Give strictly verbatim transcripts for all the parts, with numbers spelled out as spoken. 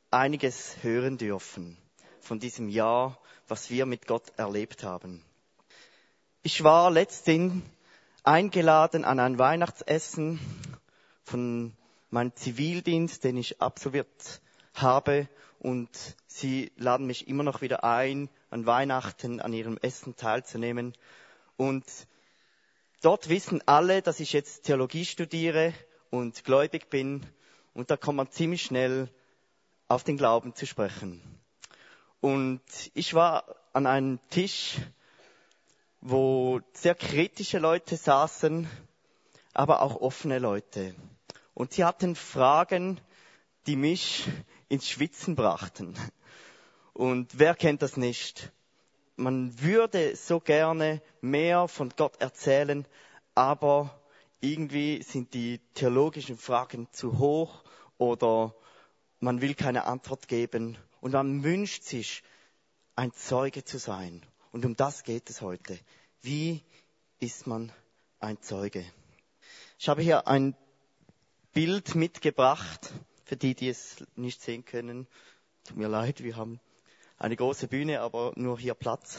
einiges hören dürfen von diesem Jahr, was wir mit Gott erlebt haben. Ich war letztens eingeladen an ein Weihnachtsessen von meinem Zivildienst, den ich absolviert habe, und sie laden mich immer noch wieder ein, an Weihnachten an ihrem Essen teilzunehmen. Und dort wissen alle, dass ich jetzt Theologie studiere und gläubig bin, und da kommt man ziemlich schnell auf den Glauben zu sprechen. Und ich war an einem Tisch, wo sehr kritische Leute saßen, aber auch offene Leute. Und sie hatten Fragen, die mich ins Schwitzen brachten. Und wer kennt das nicht? Man würde so gerne mehr von Gott erzählen, aber irgendwie sind die theologischen Fragen zu hoch oder man will keine Antwort geben und man wünscht sich, ein Zeuge zu sein. Und um das geht es heute. Wie ist man ein Zeuge? Ich habe hier ein Bild mitgebracht, für die, die es nicht sehen können. Tut mir leid, wir haben eine große Bühne, aber nur hier Platz.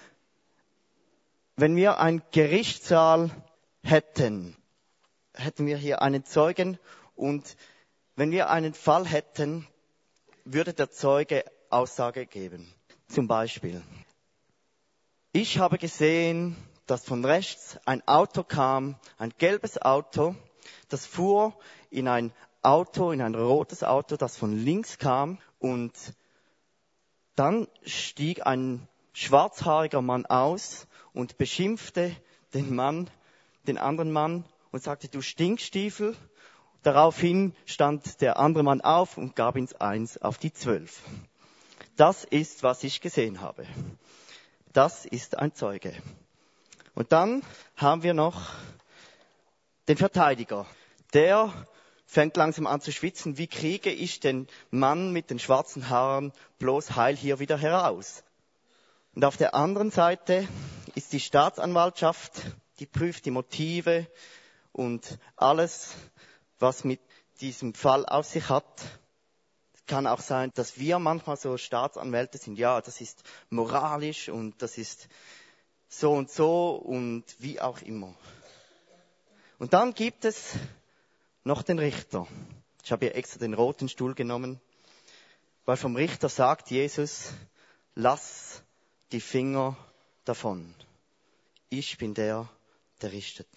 Wenn wir einen Gerichtssaal hätten, hätten wir hier einen Zeugen, und wenn wir einen Fall hätten, würde der Zeuge Aussage geben. Zum Beispiel: Ich habe gesehen, dass von rechts ein Auto kam, ein gelbes Auto, das fuhr in ein Auto, in ein rotes Auto, das von links kam, und dann stieg ein schwarzhaariger Mann aus und beschimpfte den Mann, den anderen Mann, und sagte: Du Stinkstiefel. Daraufhin stand der andere Mann auf und gab ins Eins auf die Zwölf. Das ist, was ich gesehen habe. Das ist ein Zeuge. Und dann haben wir noch den Verteidiger. Der fängt langsam an zu schwitzen. Wie kriege ich den Mann mit den schwarzen Haaren bloß heil hier wieder heraus? Und auf der anderen Seite ist die Staatsanwaltschaft, die prüft die Motive und alles, was mit diesem Fall auf sich hat. Es kann auch sein, dass wir manchmal so Staatsanwälte sind. Ja, das ist moralisch und das ist so und so und wie auch immer. Und dann gibt es noch den Richter. Ich habe hier extra den roten Stuhl genommen, weil vom Richter sagt Jesus: Lass die Finger davon. Ich bin der, der richtet.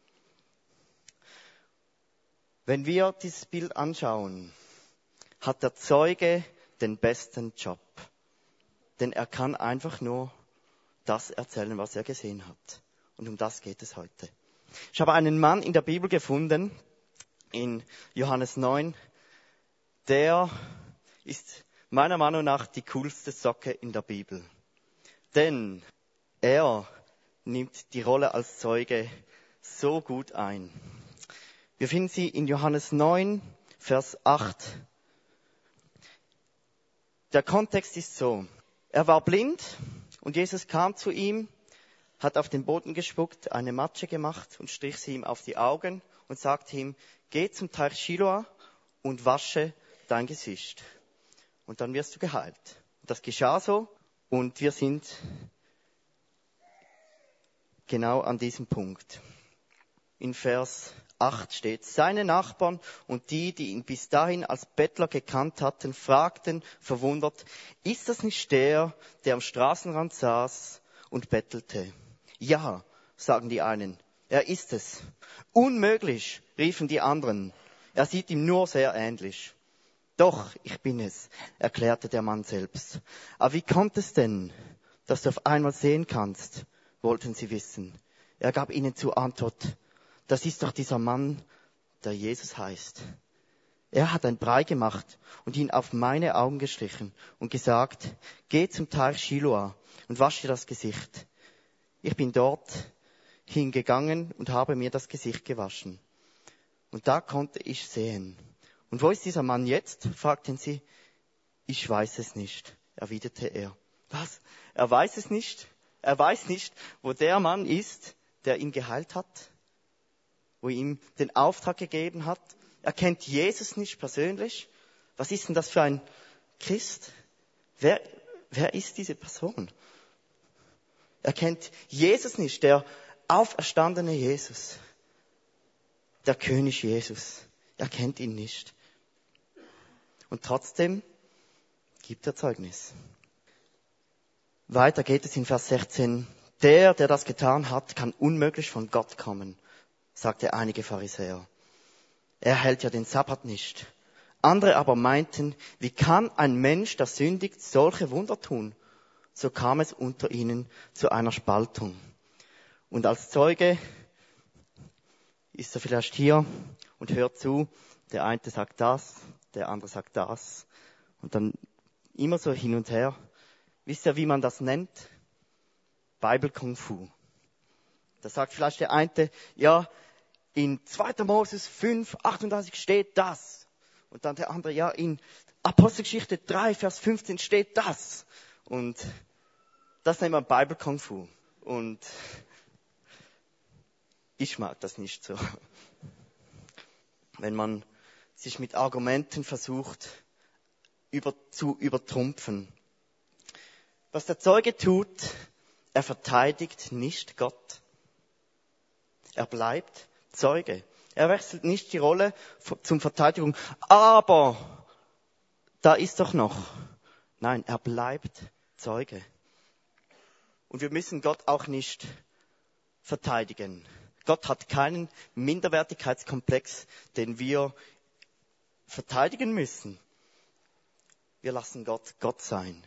Wenn wir dieses Bild anschauen, hat der Zeuge den besten Job. Denn er kann einfach nur das erzählen, was er gesehen hat. Und um das geht es heute. Ich habe einen Mann in der Bibel gefunden, in Johannes neun, der ist meiner Meinung nach die coolste Socke in der Bibel. Denn er nimmt die Rolle als Zeuge so gut ein. Wir finden sie in Johannes neun, Vers acht. Der Kontext ist so: Er war blind und Jesus kam zu ihm, hat auf den Boden gespuckt, eine Matsche gemacht und strich sie ihm auf die Augen und sagte ihm: Geh zum Teich Shiloah und wasche dein Gesicht. Und dann wirst du geheilt. Das geschah so, und wir sind genau an diesem Punkt. In Vers acht steht: Seine Nachbarn und die, die ihn bis dahin als Bettler gekannt hatten, fragten verwundert: Ist das nicht der, der am Straßenrand saß und bettelte? Ja, sagen die einen, er ist es. Unmöglich, riefen die anderen. Er sieht ihm nur sehr ähnlich. Doch, ich bin es, erklärte der Mann selbst. Aber wie kommt es denn, dass du auf einmal sehen kannst? Wollten sie wissen. Er gab ihnen zur Antwort: Das ist doch dieser Mann, der Jesus heißt. Er hat ein Brei gemacht und ihn auf meine Augen gestrichen und gesagt: Geh zum Teich Shiloah und wasch dir das Gesicht. Ich bin dort hingegangen und habe mir das Gesicht gewaschen. Und da konnte ich sehen. Und wo ist dieser Mann jetzt? Fragten sie. Ich weiß es nicht, erwiderte er. Was? Er weiß es nicht? Er weiß nicht, wo der Mann ist, der ihn geheilt hat? Wo ihm den Auftrag gegeben hat? Er kennt Jesus nicht persönlich? Was ist denn das für ein Christ? Wer, wer ist diese Person? Er kennt Jesus nicht, der auferstandene Jesus, der König Jesus. Er kennt ihn nicht. Und trotzdem gibt er Zeugnis. Weiter geht es in Vers sechzehn. Der, der das getan hat, kann unmöglich von Gott kommen, sagte einige Pharisäer. Er hält ja den Sabbat nicht. Andere aber meinten, wie kann ein Mensch, der sündigt, solche Wunder tun? So kam es unter ihnen zu einer Spaltung. Und als Zeuge ist er vielleicht hier und hört zu. Der eine sagt das, der andere sagt das. Und dann immer so hin und her. Wisst ihr, wie man das nennt? Bible Kung Fu. Da sagt vielleicht der eine, ja, in zweiter Moses fünf, achtunddreißig steht das. Und dann der andere, ja, in Apostelgeschichte drei, Vers fünfzehn steht das. Und das nennt man Bible Kung Fu. Und ich mag das nicht so. Wenn man sich mit Argumenten versucht, über, zu übertrumpfen. Was der Zeuge tut, er verteidigt nicht Gott. Er bleibt Zeuge. Er wechselt nicht die Rolle zum Verteidigung. Aber da ist doch noch. Nein, er bleibt Zeuge. Und wir müssen Gott auch nicht verteidigen. Gott hat keinen Minderwertigkeitskomplex, den wir verteidigen müssen. Wir lassen Gott Gott sein.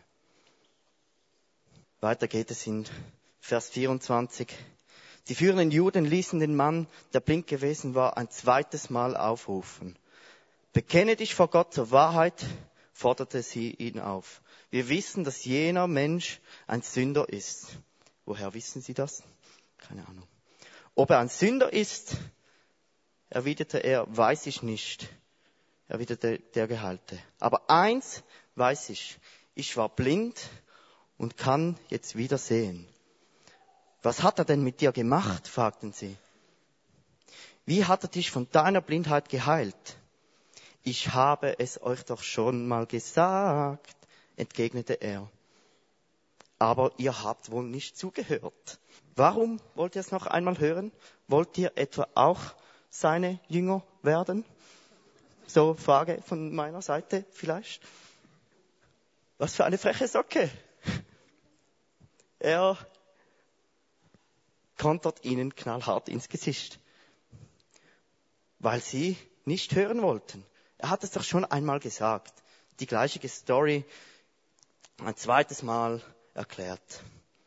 Weiter geht es in Vers vierundzwanzig. Die führenden Juden ließen den Mann, der blind gewesen war, ein zweites Mal aufrufen. Bekenne dich vor Gott zur Wahrheit, forderte sie ihn auf. Wir wissen, dass jener Mensch ein Sünder ist. Woher wissen Sie das? Keine Ahnung. Ob er ein Sünder ist, erwiderte er, weiß ich nicht, erwiderte der Geheilte. Aber eins weiß ich, ich war blind und kann jetzt wieder sehen. Was hat er denn mit dir gemacht? Fragten sie. Wie hat er dich von deiner Blindheit geheilt? Ich habe es euch doch schon mal gesagt, entgegnete er. Aber ihr habt wohl nicht zugehört. Warum wollt ihr es noch einmal hören? Wollt ihr etwa auch seine Jünger werden? So, Frage von meiner Seite vielleicht. Was für eine freche Socke. Er kontert ihnen knallhart ins Gesicht, weil sie nicht hören wollten. Er hat es doch schon einmal gesagt. Die gleiche Story ein zweites Mal erklärt.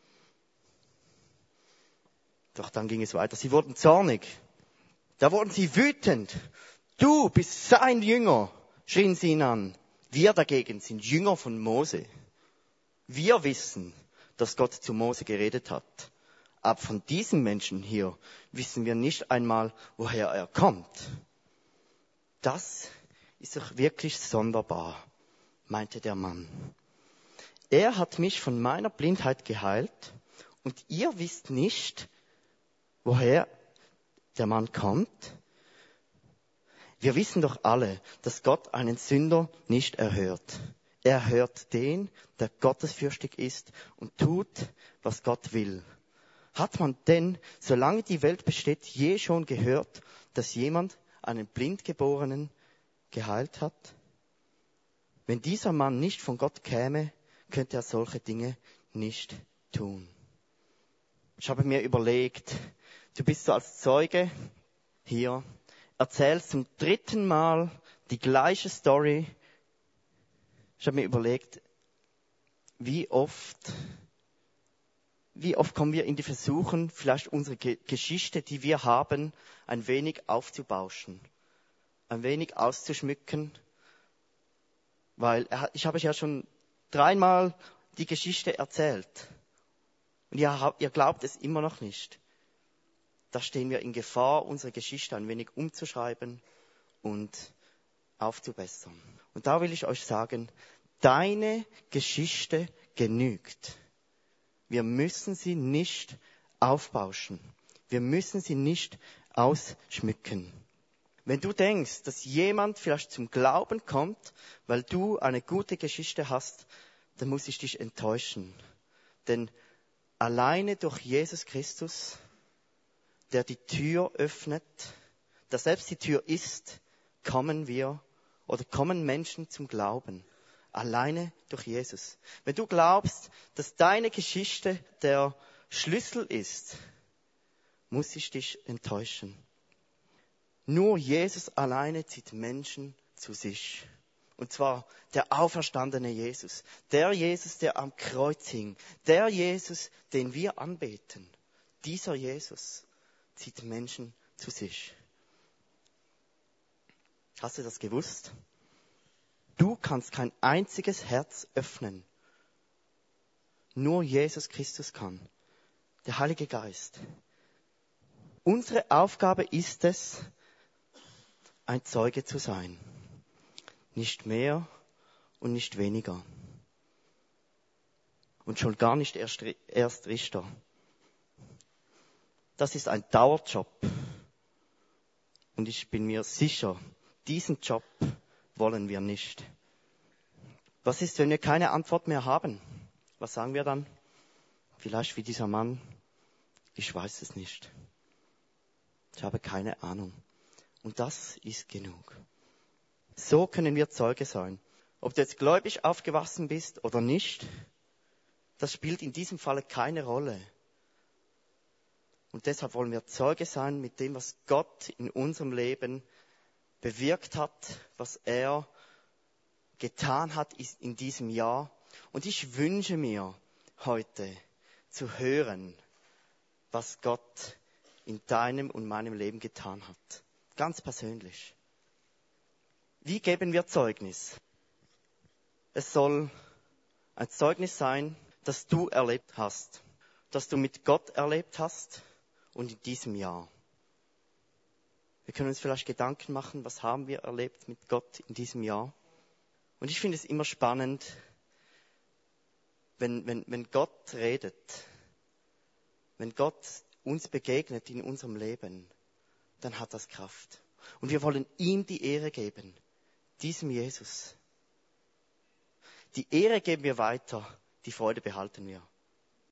Doch dann ging es weiter. Sie wurden zornig. Da wurden sie wütend. Du bist sein Jünger, schrien sie ihn an. Wir dagegen sind Jünger von Mose. Wir wissen, dass Gott zu Mose geredet hat. Aber von diesem Menschen hier wissen wir nicht einmal, woher er kommt. Das ist doch wirklich sonderbar, meinte der Mann. Er hat mich von meiner Blindheit geheilt und ihr wisst nicht, woher der Mann kommt. Wir wissen doch alle, dass Gott einen Sünder nicht erhört. Er hört den, der gottesfürchtig ist und tut, was Gott will. Hat man denn, solange die Welt besteht, je schon gehört, dass jemand einen Blindgeborenen geheilt hat? Wenn dieser Mann nicht von Gott käme, könnte er solche Dinge nicht tun. Ich habe mir überlegt, du bist so als Zeuge hier, erzählst zum dritten Mal die gleiche Story. Ich habe mir überlegt, wie oft, wie oft kommen wir in die Versuchung, vielleicht unsere Ge- Geschichte, die wir haben, ein wenig aufzubauschen, ein wenig auszuschmücken, weil er, ich habe euch ja schon dreimal die Geschichte erzählt und ihr, habt, ihr glaubt es immer noch nicht. Da stehen wir in Gefahr, unsere Geschichte ein wenig umzuschreiben und aufzubessern. Und da will ich euch sagen, deine Geschichte genügt. Wir müssen sie nicht aufbauschen. Wir müssen sie nicht ausschmücken. Wenn du denkst, dass jemand vielleicht zum Glauben kommt, weil du eine gute Geschichte hast, dann muss ich dich enttäuschen. Denn alleine durch Jesus Christus, der die Tür öffnet, der selbst die Tür ist, kommen wir oder kommen Menschen zum Glauben. Alleine durch Jesus. Wenn du glaubst, dass deine Geschichte der Schlüssel ist, muss ich dich enttäuschen. Nur Jesus alleine zieht Menschen zu sich. Und zwar der auferstandene Jesus. Der Jesus, der am Kreuz hing. Der Jesus, den wir anbeten. Dieser Jesus zieht Menschen zu sich. Hast du das gewusst? Du kannst kein einziges Herz öffnen. Nur Jesus Christus kann. Der Heilige Geist. Unsere Aufgabe ist es, ein Zeuge zu sein. Nicht mehr und nicht weniger. Und schon gar nicht erst, erst Richter. Das ist ein Dauerjob. Und ich bin mir sicher, diesen Job wollen wir nicht. Was ist, wenn wir keine Antwort mehr haben? Was sagen wir dann? Vielleicht wie dieser Mann, ich weiß es nicht. Ich habe keine Ahnung. Und das ist genug. So können wir Zeuge sein. Ob du jetzt gläubig aufgewachsen bist oder nicht, das spielt in diesem Falle keine Rolle. Und deshalb wollen wir Zeuge sein mit dem, was Gott in unserem Leben bewirkt hat, was er getan hat in diesem Jahr. Und ich wünsche mir heute zu hören, was Gott in deinem und meinem Leben getan hat. Ganz persönlich. Wie geben wir Zeugnis? Es soll ein Zeugnis sein, das du erlebt hast, das du mit Gott erlebt hast und in diesem Jahr. Wir können uns vielleicht Gedanken machen, was haben wir erlebt mit Gott in diesem Jahr? Und ich finde es immer spannend, wenn, wenn, wenn Gott redet, wenn Gott uns begegnet in unserem Leben, dann hat das Kraft. Und wir wollen ihm die Ehre geben, diesem Jesus. Die Ehre geben wir weiter, die Freude behalten wir.